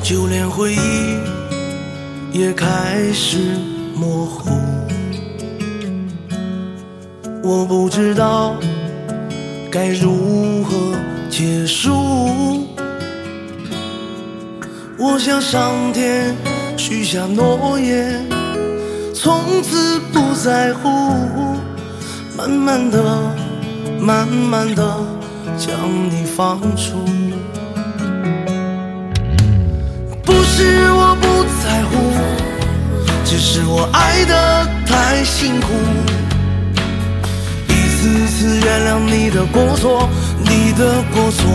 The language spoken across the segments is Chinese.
就连回忆也开始模糊。我不知道该如何结束。我向上天许下诺言，从此不在乎，慢慢的慢慢的将你放逐。不是我不在乎，只是我爱得太辛苦，一次次原谅你的过错，你的过错。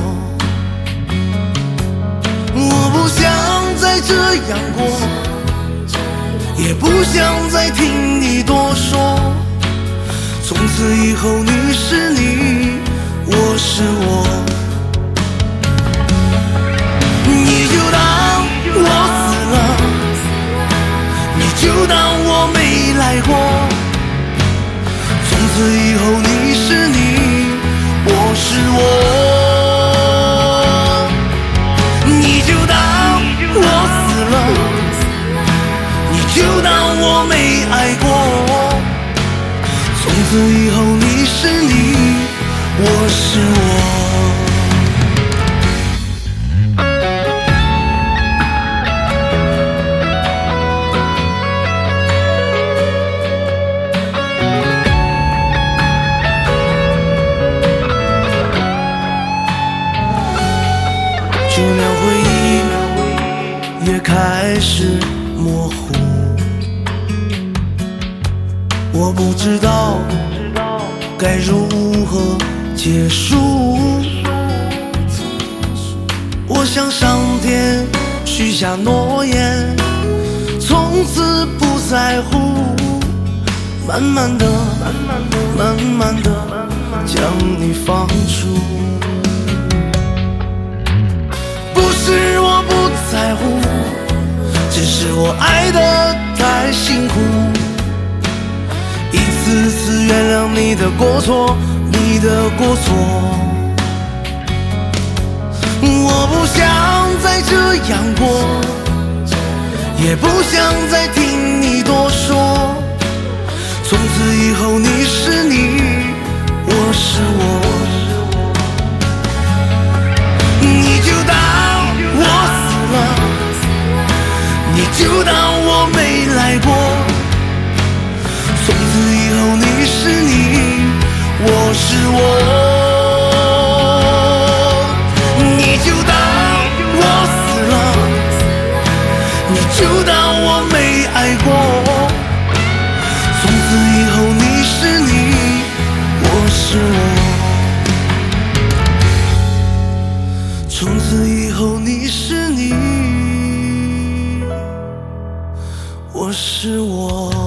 我不想再这样过，也不想再听你多说。从此以后你是你，我是我。你就当我死了，你就当我没来过。从此以后你是你，我是我。你就当我死了，你就当我没爱过。从此以后你是你，我是我。就连回忆也开始模糊。我不知道该如何结束。我向上天许下诺言，从此不在乎，慢慢的慢慢的将你放逐。不是我不在乎，只是我爱得太辛苦，一次次原谅你的过错，你的过错。我不想再这样过，也不想再听你多说。从此以后你是你，我是我。你就当我死了，你就当我没来过。从此以后你是你，我是我。你就当我死了，你就当我没爱过。从此以后你是你，我是我。从此以后你是你，我是我。